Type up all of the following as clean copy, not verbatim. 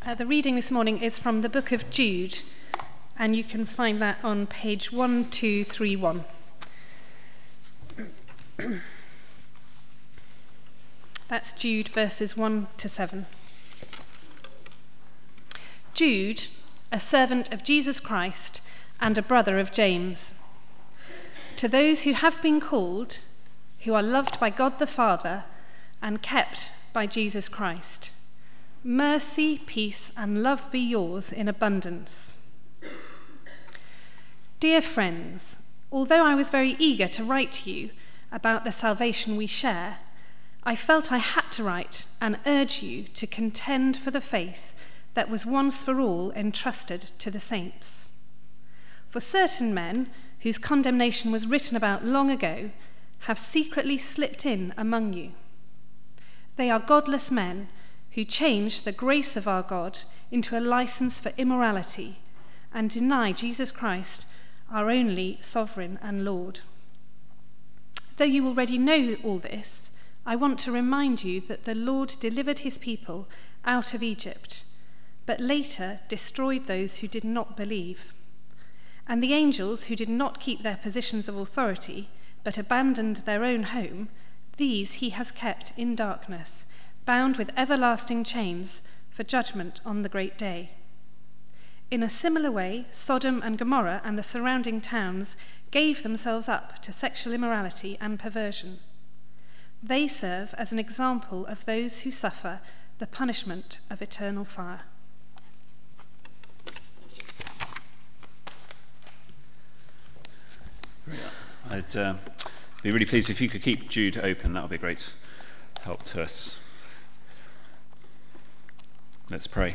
The reading this morning is from the book of Jude, and you can find that on page 1231. That's Jude verses 1 to 7. Jude, a servant of Jesus Christ and a brother of James. To those who have been called, who are loved by God the Father and kept by Jesus Christ, mercy, peace, and love be yours in abundance. Dear friends, although I was very eager to write to you about the salvation we share, I felt I had to write and urge you to contend for the faith that was once for all entrusted to the saints. For certain men, whose condemnation was written about long ago, have secretly slipped in among you. They are godless men who change the grace of our God into a license for immorality and deny Jesus Christ, our only sovereign and Lord. Though you already know all this, I want to remind you that the Lord delivered his people out of Egypt, but later destroyed those who did not believe. And the angels who did not keep their positions of authority, but abandoned their own home, these he has kept in darkness, bound with everlasting chains for judgment on the great day. In a similar way, Sodom and Gomorrah and the surrounding towns gave themselves up to sexual immorality and perversion. They serve as an example of those who suffer the punishment of eternal fire. I'd be really pleased if you could keep Jude open. That would be a great help to us. Let's pray.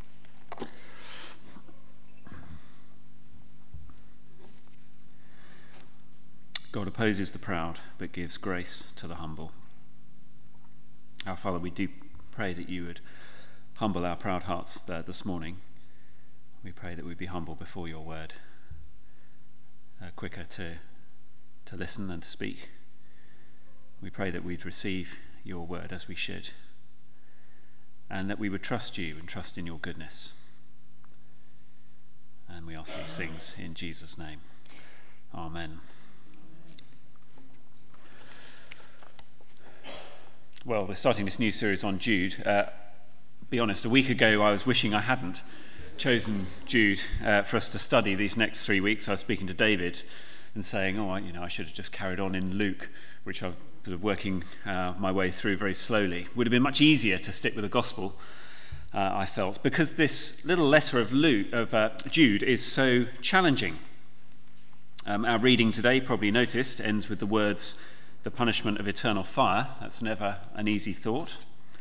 God opposes the proud, but gives grace to the humble. Our Father, we do pray that you would humble our proud hearts there this morning. We pray that we'd be humble before your word, quicker to listen than to speak. We pray that we'd receive your word as we should, and that we would trust you and trust in your goodness. And we ask these things in Jesus' name. Amen. Well, we're starting this new series on Jude. Be honest, a week ago I was wishing I hadn't chosen Jude for us to study these next 3 weeks. I was speaking to David and saying, I should have just carried on in Luke, which I'm sort of working my way through very slowly. Would have been much easier to stick with the gospel, I felt, because this little letter of Jude is so challenging. Our reading today, probably noticed, ends with the words, the punishment of eternal fire. That's never an easy thought.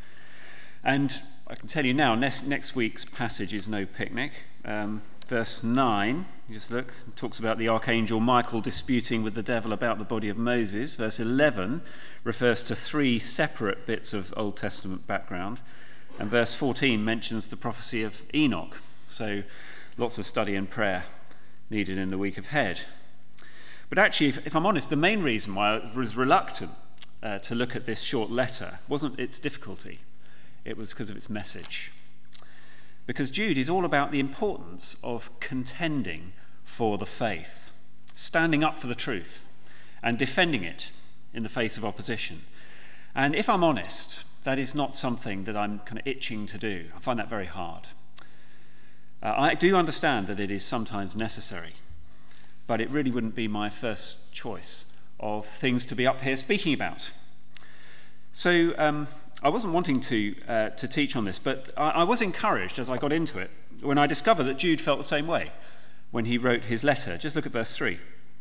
And I can tell you now, next week's passage is no picnic. Verse 9, you just look, talks about the archangel Michael disputing with the devil about the body of Moses. Verse 11 refers to 3 separate bits of Old Testament background. And verse 14 mentions the prophecy of Enoch. So lots of study and prayer needed in the week ahead. But actually, if I'm honest, the main reason why I was reluctant to look at this short letter wasn't its difficulty. It was because of its message. Because Jude is all about the importance of contending for the faith, standing up for the truth and defending it in the face of opposition. And if I'm honest, that is not something that I'm kind of itching to do. I find that very hard. I do understand that it is sometimes necessary, but it really wouldn't be my first choice of things to be up here speaking about. So I wasn't wanting to teach on this, but I was encouraged as I got into it when I discovered that Jude felt the same way when he wrote his letter. Just look at verse 3.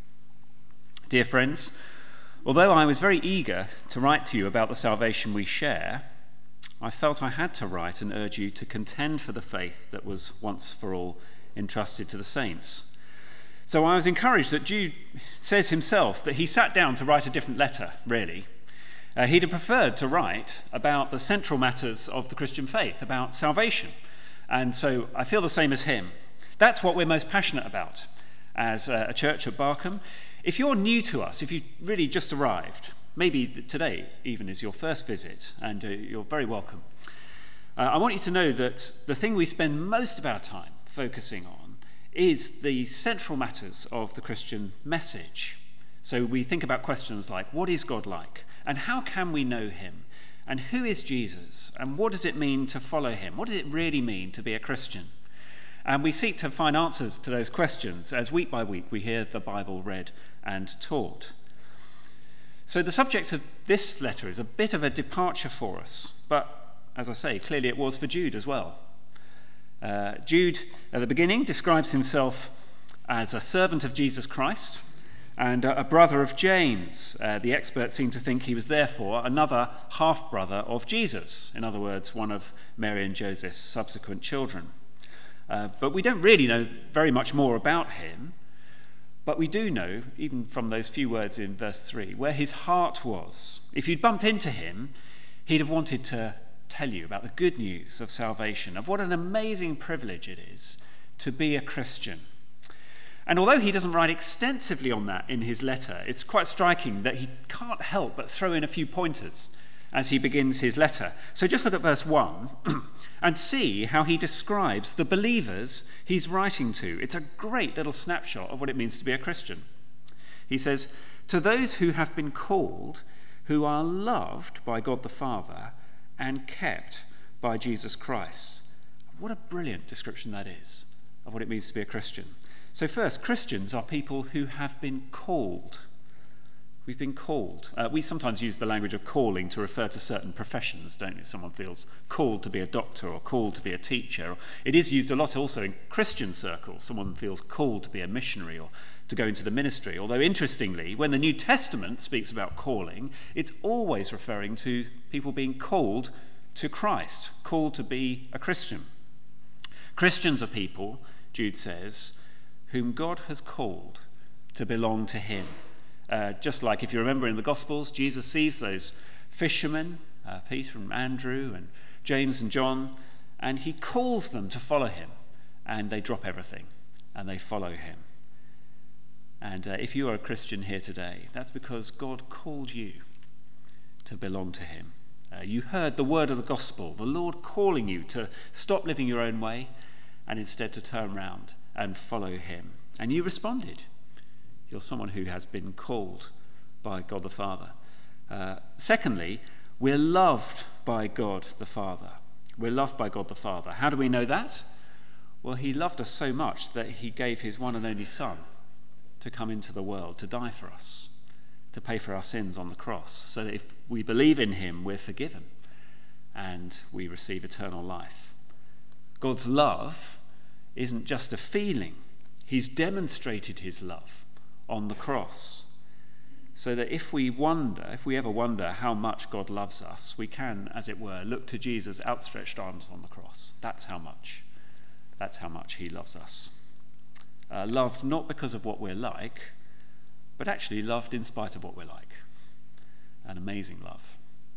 Dear friends, although I was very eager to write to you about the salvation we share, I felt I had to write and urge you to contend for the faith that was once for all entrusted to the saints. So I was encouraged that Jude says himself that he sat down to write a different letter, really. He'd have preferred to write about the central matters of the Christian faith, about salvation. And so I feel the same as him. That's what we're most passionate about as a church at Barkham. If you're new to us, if you've really just arrived, maybe today even is your first visit, and you're very welcome. I want you to know that the thing we spend most of our time focusing on is the central matters of the Christian message. So we think about questions like, what is God like? And how can we know him? And who is Jesus? And what does it mean to follow him? What does it really mean to be a Christian? And we seek to find answers to those questions as week by week we hear the Bible read and taught. So the subject of this letter is a bit of a departure for us, but as I say, clearly it was for Jude as well. Jude, at the beginning, describes himself as a servant of Jesus Christ and a brother of James. The experts seem to think he was therefore another half-brother of Jesus, in other words, one of Mary and Joseph's subsequent children. But we don't really know very much more about him, but we do know, even from those few words in verse 3, where his heart was. If you'd bumped into him, he'd have wanted to tell you about the good news of salvation, of what an amazing privilege it is to be a Christian. And although he doesn't write extensively on that in his letter, it's quite striking that he can't help but throw in a few pointers as he begins his letter. So just look at verse 1 and see how he describes the believers he's writing to. It's a great little snapshot of what it means to be a Christian. He says, "To those who have been called, who are loved by God the Father and kept by Jesus Christ." What a brilliant description that is of what it means to be a Christian. So first, Christians are people who have been called. We've been called. We sometimes use the language of calling to refer to certain professions, don't we? Someone feels called to be a doctor or called to be a teacher. It is used a lot also in Christian circles. Someone feels called to be a missionary or to go into the ministry. Although interestingly, when the New Testament speaks about calling, it's always referring to people being called to Christ, called to be a Christian. Christians are people, Jude says, whom God has called to belong to him. Just like if you remember in the Gospels, Jesus sees those fishermen, Peter and Andrew and James and John, and he calls them to follow him, and they drop everything and they follow him. And if you are a Christian here today, that's because God called you to belong to him. You heard the word of the gospel, the Lord calling you to stop living your own way and instead to turn around and follow him. And you responded. You're someone who has been called by God the Father. Secondly, we're loved by God the Father. We're loved by God the Father. How do we know that? Well, he loved us so much that he gave his one and only Son to come into the world, to die for us, to pay for our sins on the cross, so that if we believe in him, we're forgiven and we receive eternal life. God's love isn't just a feeling. He's demonstrated his love on the cross, so that if we ever wonder how much God loves us, we can, as it were, look to Jesus' outstretched arms on the cross. That's how much he loves us. Loved not because of what we're like, but actually loved in spite of what we're like. An amazing love.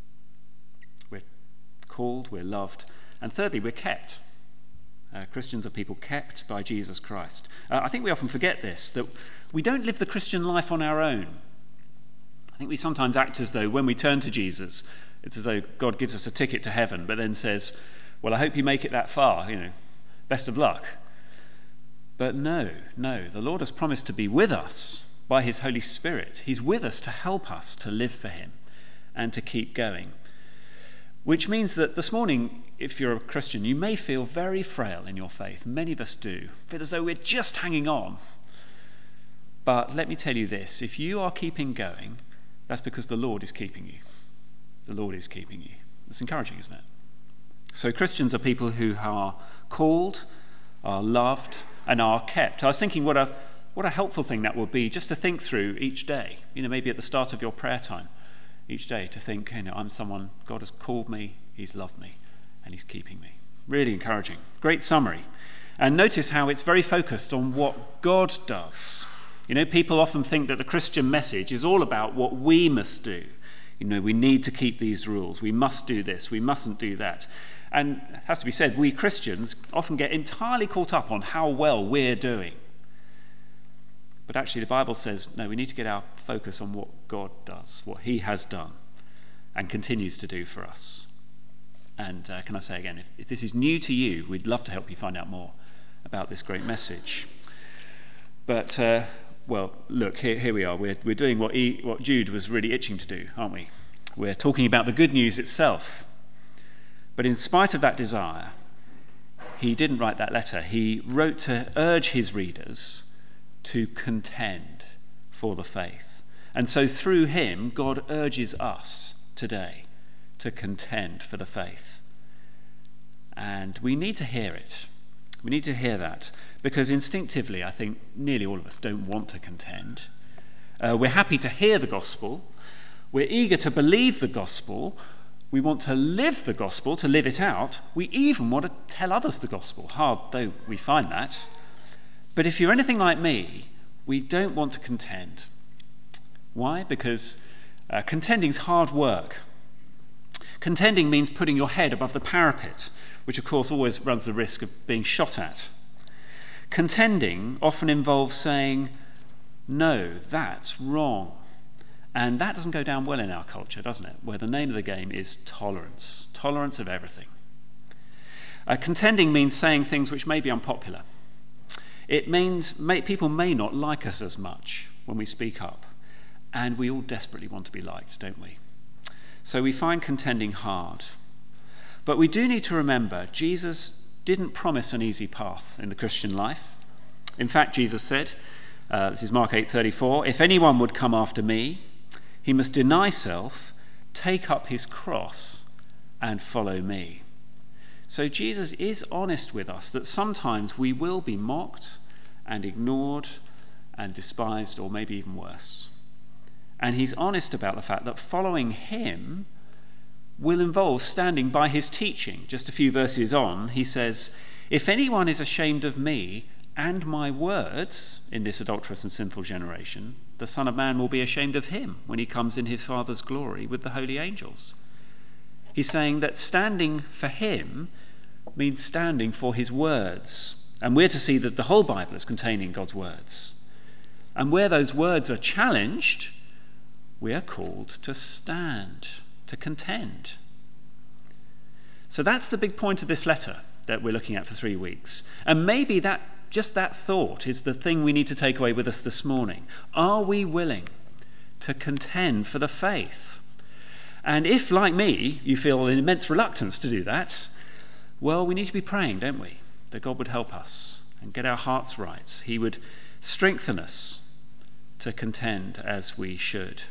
We're called, we're loved, and thirdly, we're kept. Christians are people kept by Jesus Christ. I think we often forget this, that we don't live the Christian life on our own. I think we sometimes act as though when we turn to Jesus, it's as though God gives us a ticket to heaven, but then says, well, I hope you make it that far, best of luck. But no, the Lord has promised to be with us by his Holy Spirit. He's with us to help us to live for him and to keep going. Which means that this morning, if you're a Christian, you may feel very frail in your faith. Many of us do. Feel as though we're just hanging on. But let me tell you this, if you are keeping going, that's because the Lord is keeping you. The Lord is keeping you. That's encouraging, isn't it? So Christians are people who are called, are loved, and are kept. I was thinking what a helpful thing that would be just to think through each day, maybe at the start of your prayer time. Each day to think, I'm someone, God has called me, he's loved me, and he's keeping me. Really encouraging. Great summary. And notice how it's very focused on what God does. People often think that the Christian message is all about what we must do. We need to keep these rules. We must do this. We mustn't do that. And it has to be said, we Christians often get entirely caught up on how well we're doing. But actually the Bible says, no, we need to get our focus on what God does, what he has done and continues to do for us. And can I say again, if this is new to you, we'd love to help you find out more about this great message. But, well, look, here we are. We're doing what Jude was really itching to do, aren't we? We're talking about the good news itself. But in spite of that desire, he didn't write that letter. He wrote to urge his readers to contend for the faith. And so through him, God urges us today to contend for the faith. And we need to hear it. We need to hear that, because instinctively, I think nearly all of us don't want to contend. We're happy to hear the gospel. We're eager to believe the gospel. We want to live the gospel, to live it out. We even want to tell others the gospel, hard though we find that. But if you're anything like me, we don't want to contend. Why? Because contending's hard work. Contending means putting your head above the parapet, which of course always runs the risk of being shot at. Contending often involves saying, no, that's wrong. And that doesn't go down well in our culture, doesn't it? Where the name of the game is tolerance. Tolerance of everything. Contending means saying things which may be unpopular. It means people may not like us as much when we speak up. And we all desperately want to be liked, don't we? So we find contending hard. But we do need to remember, Jesus didn't promise an easy path in the Christian life. In fact, Jesus said, this is Mark 8:34, if anyone would come after me, he must deny self, take up his cross, and follow me. So Jesus is honest with us that sometimes we will be mocked and ignored and despised, or maybe even worse. And he's honest about the fact that following him will involve standing by his teaching. Just a few verses on, he says, if anyone is ashamed of me and my words in this adulterous and sinful generation, the Son of Man will be ashamed of him when he comes in his Father's glory with the holy angels. He's saying that standing for him means standing for his words. And we're to see that the whole Bible is containing God's words. And where those words are challenged, we are called to stand, to contend. So that's the big point of this letter that we're looking at for 3 weeks. And maybe just that thought is the thing we need to take away with us this morning. Are we willing to contend for the faith? And if, like me, you feel an immense reluctance to do that, well, we need to be praying, don't we? That God would help us and get our hearts right. He would strengthen us to contend as we should.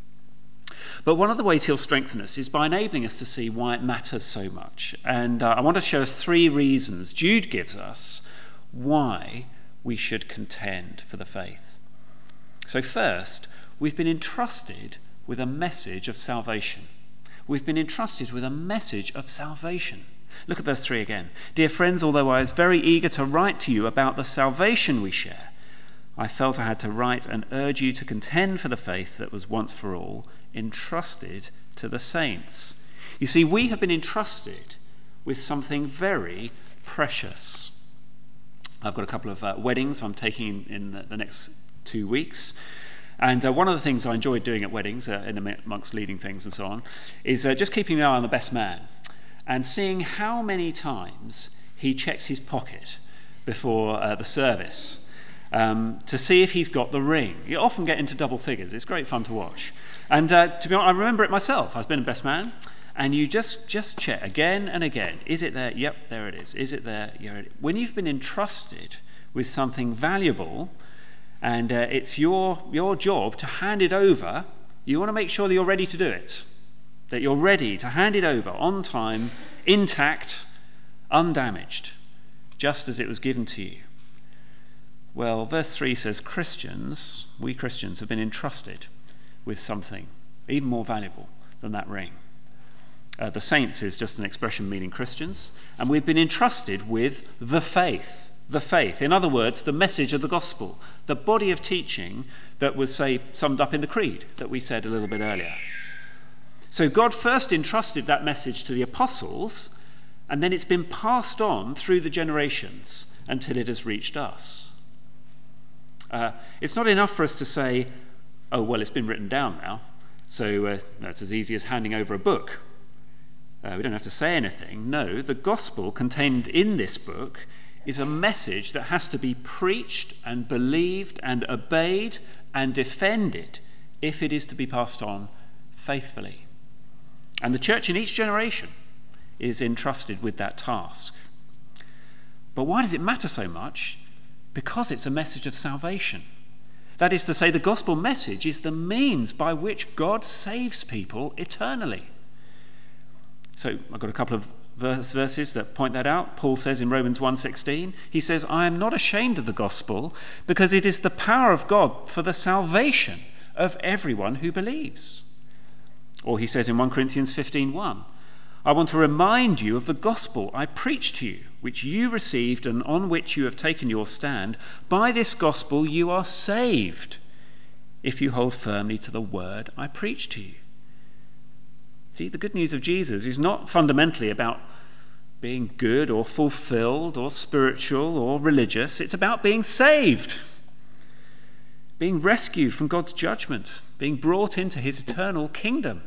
But one of the ways he'll strengthen us is by enabling us to see why it matters so much. And I want to show us 3 reasons Jude gives us why we should contend for the faith. So first, we've been entrusted with a message of salvation. We've been entrusted with a message of salvation. Look at verse 3 again. Dear friends, although I was very eager to write to you about the salvation we share, I felt I had to write and urge you to contend for the faith that was once for all entrusted to the saints. You see, we have been entrusted with something very precious. I've got a couple of weddings I'm taking in the next 2 weeks. And one of the things I enjoyed doing at weddings, amongst leading things and so on, is just keeping an eye on the best man and seeing how many times he checks his pocket before the service to see if he's got the ring. You often get into double figures. It's great fun to watch. And to be honest, I remember it myself. I've been a best man. And you just check again and again. Is it there? Yep, there it is. Is it there? Yeah, when you've been entrusted with something valuable and it's your job to hand it over, you want to make sure that you're ready to do it. That you're ready to hand it over on time, intact, undamaged, just as it was given to you. Well, verse 3 says we Christians have been entrusted with something even more valuable than that ring. The saints is just an expression meaning Christians, and we've been entrusted with the faith. The faith, in other words, the message of the gospel, the body of teaching that was, say, summed up in the creed that we said a little bit earlier. So God first entrusted that message to the apostles, and then it's been passed on through the generations until it has reached us. It's not enough for us to say, oh, well, it's been written down now, so that's as easy as handing over a book. We don't have to say anything. No, the gospel contained in this book is a message that has to be preached and believed and obeyed and defended if it is to be passed on faithfully. And the church in each generation is entrusted with that task. But why does it matter so much? Because it's a message of salvation. That is to say, the gospel message is the means by which God saves people eternally. So I've got a couple of verses that point that out. Paul says in Romans 1:16, he says, I am not ashamed of the gospel because it is the power of God for the salvation of everyone who believes. Or he says in 1 Corinthians 15:1, I want to remind you of the gospel I preached to you, which you received and on which you have taken your stand. By this gospel you are saved, if you hold firmly to the word I preached to you. See, the good news of Jesus is not fundamentally about being good or fulfilled or spiritual or religious. It's about being saved, being rescued from God's judgment, being brought into his eternal kingdom.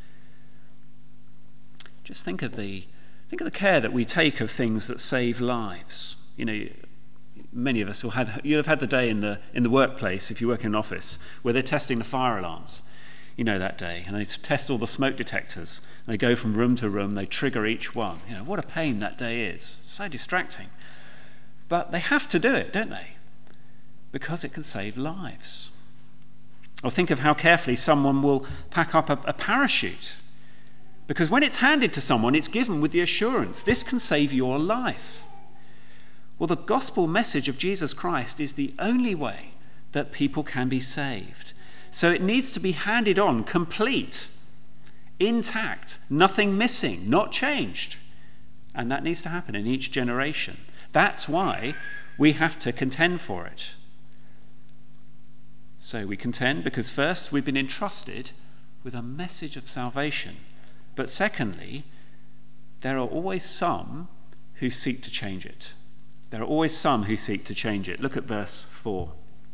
Just think of the care that we take of things that save lives. You know, many of us you'll have had the day in the workplace, if you work in an office, where they're testing the fire alarms. You know, that day, and they test all the smoke detectors, and they go from room to room, they trigger each one. You know, what a pain that day is. So distracting. But they have to do it, don't they? Because it can save lives. Or think of how carefully someone will pack up a parachute. Because when it's handed to someone, it's given with the assurance, this can save your life. Well, the gospel message of Jesus Christ is the only way that people can be saved. So it needs to be handed on complete, intact, nothing missing, not changed. And that needs to happen in each generation. That's why we have to contend for it. So we contend because first we've been entrusted with a message of salvation. But secondly, there are always some who seek to change it. There are always some who seek to change it. Look at verse 4.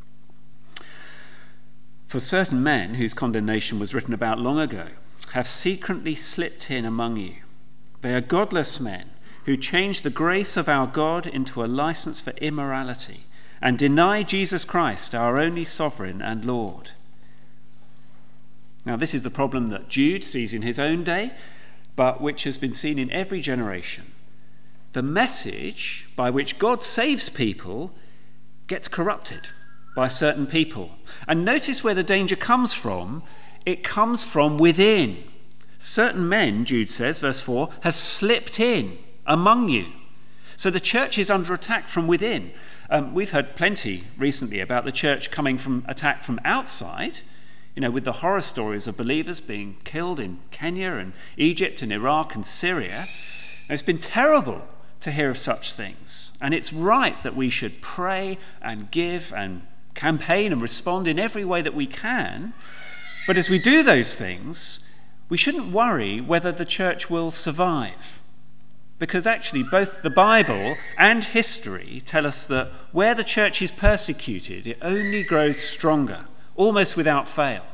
For certain men whose condemnation was written about long ago have secretly slipped in among you. They are godless men who change the grace of our God into a license for immorality and deny Jesus Christ, our only sovereign and Lord. Now, this is the problem that Jude sees in his own day, but which has been seen in every generation. The message by which God saves people gets corrupted by certain people. And notice where the danger comes from. It comes from within. Certain men, Jude says, verse 4, have slipped in among you. So the church is under attack from within. We've heard plenty recently about the church coming from attack from outside, with the horror stories of believers being killed in Kenya and Egypt and Iraq and Syria. And it's been terrible to hear of such things. And it's right that we should pray and give and campaign and respond in every way that we can. But as we do those things, we shouldn't worry whether the church will survive. Because actually both the Bible and history tell us that where the church is persecuted, it only grows stronger, almost without fail.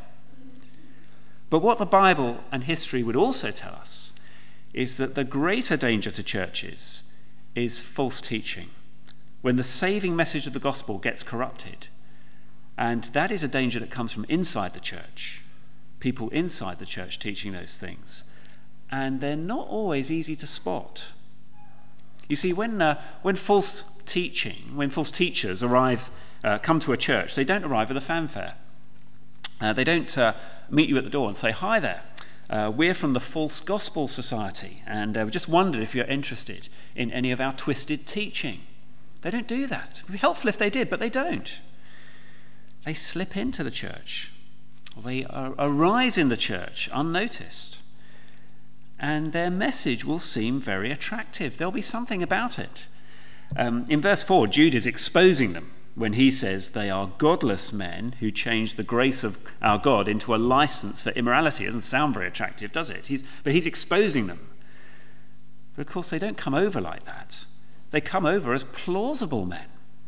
But what the Bible and history would also tell us is that the greater danger to churches is false teaching, when the saving message of the gospel gets corrupted. And that is a danger that comes from inside the church, people inside the church teaching those things. And they're not always easy to spot. You see, when false teachers come to a church, they don't arrive with a fanfare. They don't meet you at the door and say, hi there, we're from the False Gospel Society, and we just wondered if you're interested in any of our twisted teaching. They don't do that. It would be helpful if they did, but they don't. They slip into the church. They arise in the church unnoticed. And their message will seem very attractive. There'll be something about it. In verse 4, Jude is exposing them when he says they are godless men who change the grace of our God into a license for immorality. It doesn't sound very attractive, does it? But he's exposing them. But of course, they don't come over like that. They come over as plausible men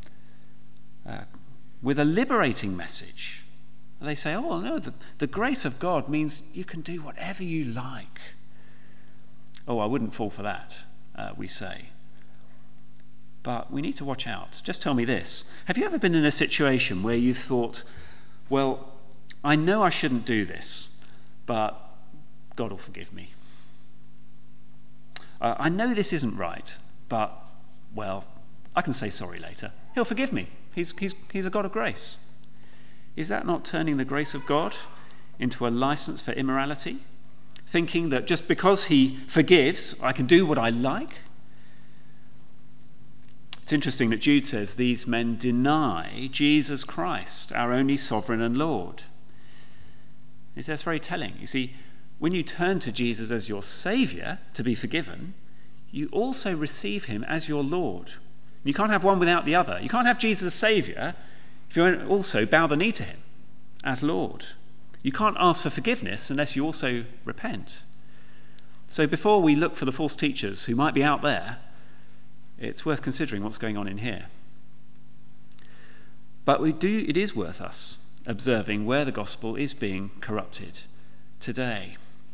with a liberating message. And they say, oh, no, the grace of God means you can do whatever you like. Oh, I wouldn't fall for that, we say. But we need to watch out. Just tell me this. Have you ever been in a situation where you've thought, well, I know I shouldn't do this, but God will forgive me. I know this isn't right, but, well, I can say sorry later. He'll forgive me. He's a God of grace. Is that not turning the grace of God into a license for immorality? Thinking that just because he forgives, I can do what I like? It's interesting that Jude says these men deny Jesus Christ, our only sovereign and Lord. That's very telling. You see, when you turn to Jesus as your Saviour to be forgiven, you also receive him as your Lord. You can't have one without the other. You can't have Jesus as Saviour if you don't also bow the knee to him as Lord. You can't ask for forgiveness unless you also repent. So before we look for the false teachers who might be out there, it's worth considering what's going on in here. But it is worth us observing where the gospel is being corrupted today.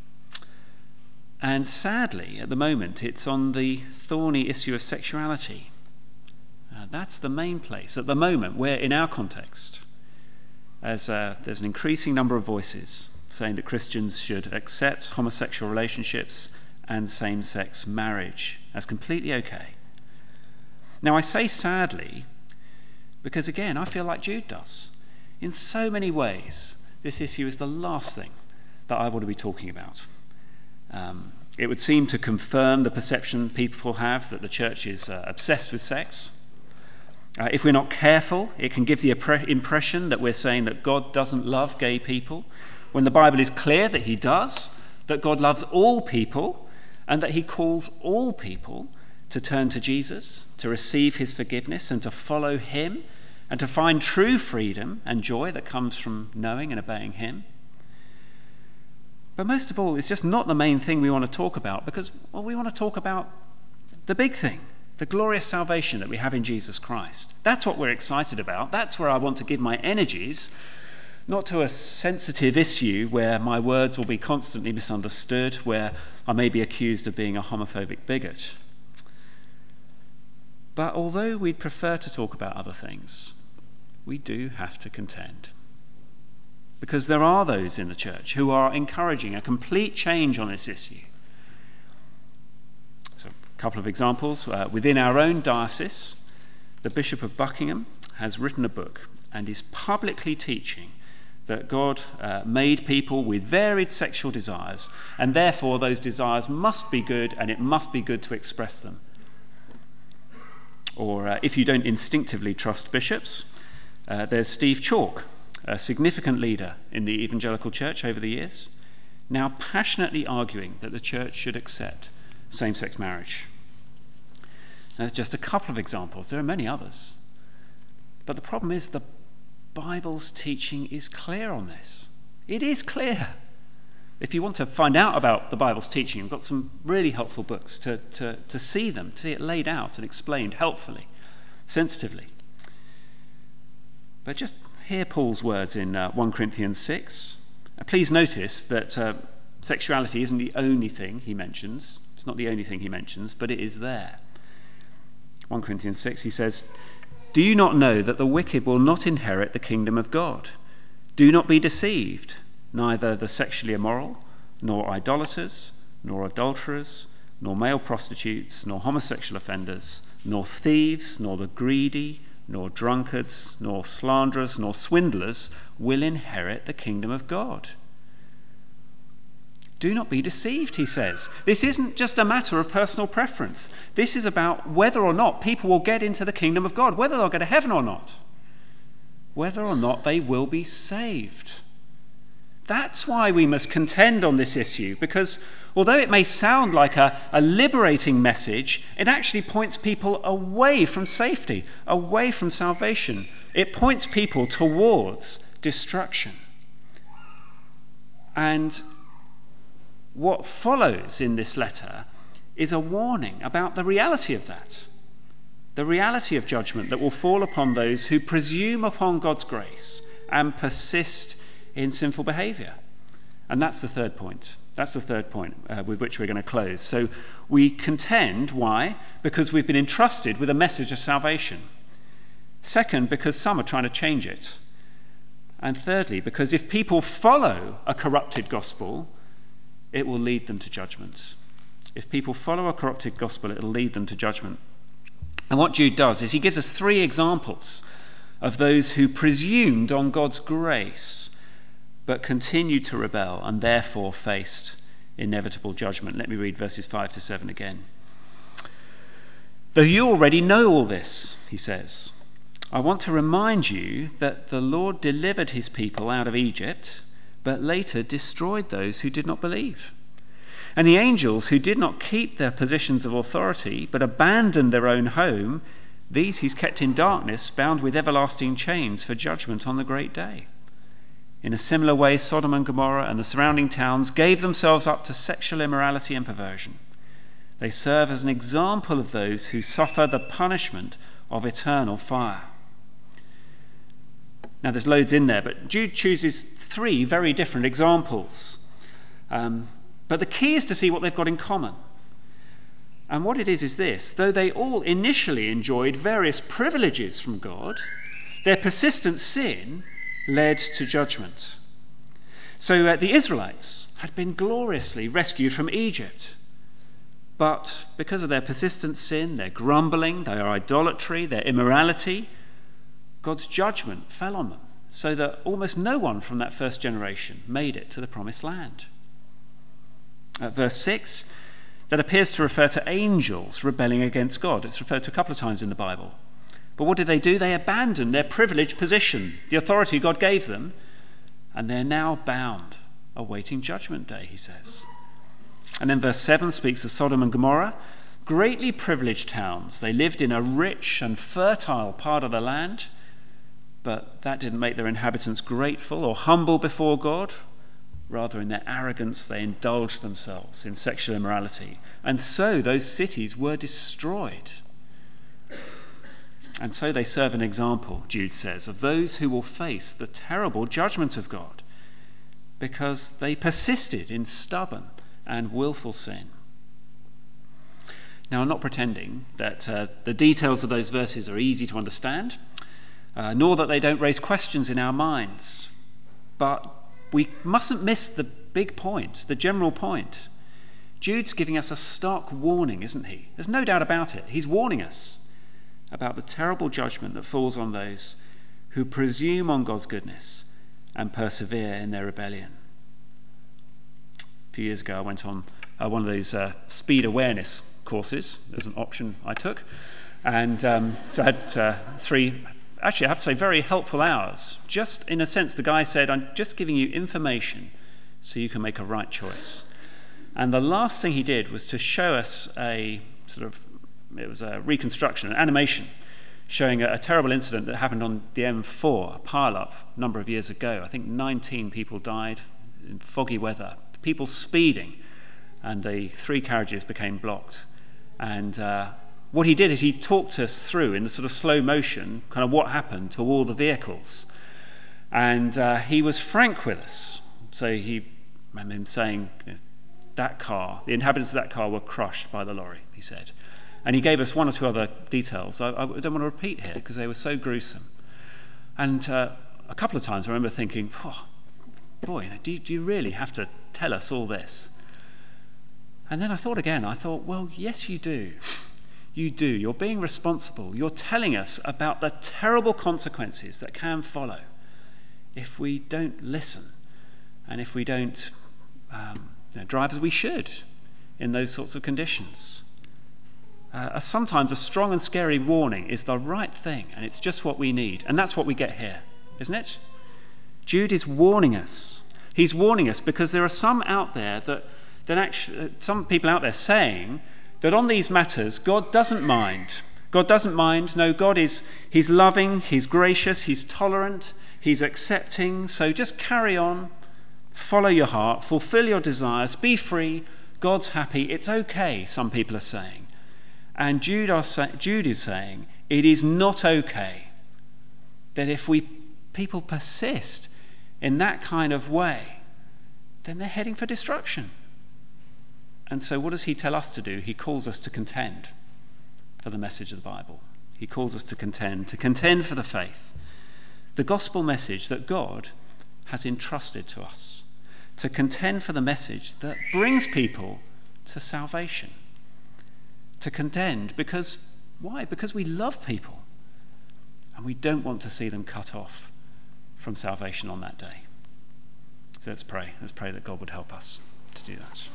And sadly, at the moment, it's on the thorny issue of sexuality. That's the main place at the moment where, in our context, as there's an increasing number of voices saying that Christians should accept homosexual relationships and same-sex marriage as completely okay. Now, I say sadly because, again, I feel like Jude does. In so many ways, this issue is the last thing that I want to be talking about. It would seem to confirm the perception people have that the church is obsessed with sex. If we're not careful, it can give the impression that we're saying that God doesn't love gay people, when the Bible is clear that he does, that God loves all people, and that he calls all people to turn to Jesus, to receive his forgiveness, and to follow him, and to find true freedom and joy that comes from knowing and obeying him. But most of all, it's just not the main thing we want to talk about, because, well, we want to talk about the big thing, the glorious salvation that we have in Jesus Christ. That's what we're excited about. That's where I want to give my energies, not to a sensitive issue where my words will be constantly misunderstood, where I may be accused of being a homophobic bigot. But although we'd prefer to talk about other things, we do have to contend. Because there are those in the church who are encouraging a complete change on this issue. So, a couple of examples. Within our own diocese, the Bishop of Buckingham has written a book and is publicly teaching that God made people with varied sexual desires, and therefore those desires must be good, and it must be good to express them. Or if you don't instinctively trust bishops, there's Steve Chalke, a significant leader in the evangelical church over the years, now passionately arguing that the church should accept same-sex marriage. Now, that's just a couple of examples. There are many others. But the problem is the Bible's teaching is clear on this. It is clear. If you want to find out about the Bible's teaching, we've got some really helpful books to see them, to see it laid out and explained helpfully, sensitively. But just hear Paul's words in 1 Corinthians 6. Please notice that sexuality isn't the only thing he mentions. It's not the only thing he mentions, but it is there. 1 Corinthians 6, he says, "Do you not know that the wicked will not inherit the kingdom of God? Do not be deceived. Neither the sexually immoral, nor idolaters, nor adulterers, nor male prostitutes, nor homosexual offenders, nor thieves, nor the greedy, nor drunkards, nor slanderers, nor swindlers will inherit the kingdom of God." Do not be deceived, he says. This isn't just a matter of personal preference. This is about whether or not people will get into the kingdom of God, whether they'll go to heaven or not, whether or not they will be saved. That's why we must contend on this issue, because although it may sound like a liberating message, it actually points people away from safety, away from salvation. It points people towards destruction. And what follows in this letter is a warning about the reality of that, the reality of judgment that will fall upon those who presume upon God's grace and persist in sinful behaviour. And that's the third point. That's the third point with which we're going to close. So we contend. Why? Because we've been entrusted with a message of salvation. Second, because some are trying to change it. And thirdly, because if people follow a corrupted gospel, it will lead them to judgment. If people follow a corrupted gospel, it will lead them to judgment. And what Jude does is he gives us 3 examples of those who presumed on God's grace but continued to rebel and therefore faced inevitable judgment. Let me read verses 5 to 7 again. Though you already know all this, he says, I want to remind you that the Lord delivered his people out of Egypt, but later destroyed those who did not believe. And the angels who did not keep their positions of authority, but abandoned their own home, these he's kept in darkness, bound with everlasting chains for judgment on the great day. In a similar way, Sodom and Gomorrah and the surrounding towns gave themselves up to sexual immorality and perversion. They serve as an example of those who suffer the punishment of eternal fire. Now, there's loads in there, but Jude chooses 3 very different examples. But the key is to see what they've got in common. And what it is this: though they all initially enjoyed various privileges from God, their persistent sin led to judgment. So the Israelites had been gloriously rescued from Egypt. But because of their persistent sin, their grumbling, their idolatry, their immorality, God's judgment fell on them, so that almost no one from that first generation made it to the promised land. Verse 6, that appears to refer to angels rebelling against God. It's referred to a couple of times in the Bible. But what did? They abandoned their privileged position, the authority God gave them, and they're now bound, awaiting judgment day, he says. And then verse 7 speaks of Sodom and Gomorrah, greatly privileged towns. They lived in a rich and fertile part of the land, but that didn't make their inhabitants grateful or humble before God. Rather, in their arrogance, they indulged themselves in sexual immorality. And so those cities were destroyed. And so they serve an example, Jude says, of those who will face the terrible judgment of God because they persisted in stubborn and willful sin. Now, I'm not pretending that the details of those verses are easy to understand, nor that they don't raise questions in our minds. But we mustn't miss the big point, the general point. Jude's giving us a stark warning, isn't he? There's no doubt about it. He's warning us about the terrible judgment that falls on those who presume on God's goodness and persevere in their rebellion. A few years ago, I went on one of those speed awareness courses. There's an option I took. And so I had 3, actually I have to say, very helpful hours. Just in a sense, the guy said, I'm just giving you information so you can make a right choice. And the last thing he did was to show us it was a reconstruction, an animation, showing a terrible incident that happened on the M4, a pile-up, a number of years ago. I think 19 people died in foggy weather, people speeding, and the 3 carriages became blocked. And what he did is he talked us through, in the sort of slow motion, kind of what happened to all the vehicles. And he was frank with us. So I remember him saying, that car, the inhabitants of that car were crushed by the lorry, he said. And he gave us 1 or 2 other details I don't want to repeat here because they were so gruesome. And a couple of times I remember thinking, oh, boy, do you really have to tell us all this? And then I thought again, well, yes, you do. You do. You're being responsible. You're telling us about the terrible consequences that can follow if we don't listen and if we don't drive as we should in those sorts of conditions. Sometimes a strong and scary warning is the right thing, and it's just what we need. And that's what we get here, isn't it? Jude is warning us. He's warning us because there are some out there some people out there saying that on these matters, God doesn't mind. God doesn't mind. No, he's loving, he's gracious, he's tolerant, he's accepting. So just carry on, follow your heart, fulfill your desires, be free. God's happy. It's okay, some people are saying. And Jude is saying it is not okay that if people persist in that kind of way, then they're heading for destruction. And so what does he tell us to do? He calls us to contend for the message of the Bible. He calls us to contend for the faith, the gospel message that God has entrusted to us, to contend for the message that brings people to salvation, to contend because, why? Because we love people and we don't want to see them cut off from salvation on that day. So let's pray that God would help us to do that.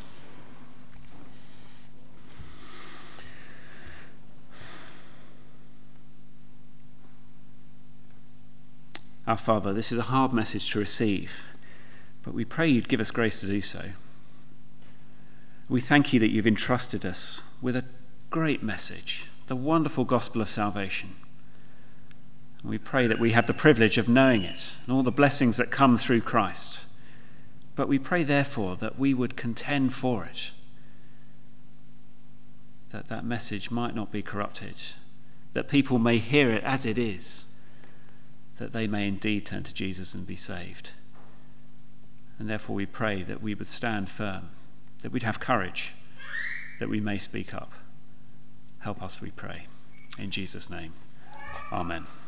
Our Father, this is a hard message to receive, but we pray you'd give us grace to do so. We thank you that you've entrusted us with a great message, the wonderful gospel of salvation. And we pray that we have the privilege of knowing it and all the blessings that come through Christ. But we pray, therefore, that we would contend for it, that that message might not be corrupted, that people may hear it as it is, that they may indeed turn to Jesus and be saved. And therefore we pray that we would stand firm, that we'd have courage, that we may speak up. Help us, we pray. In Jesus' name, amen.